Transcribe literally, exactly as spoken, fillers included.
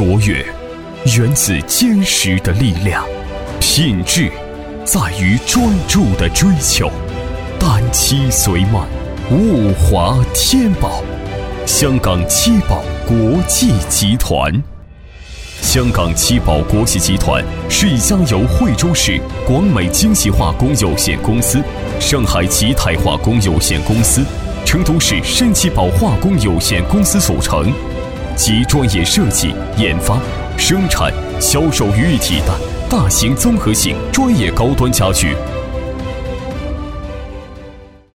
卓越源自坚实的力量，品质在于专注的追求。单漆随曼，物华天宝。香港七宝国际集团。香港七宝国际集团是一家由惠州市广美精细化工有限公司、上海吉泰化工有限公司、成都市山七宝化工有限公司组成，集专业设计、研发、生产、销售于一体的大型综合性专业高端家具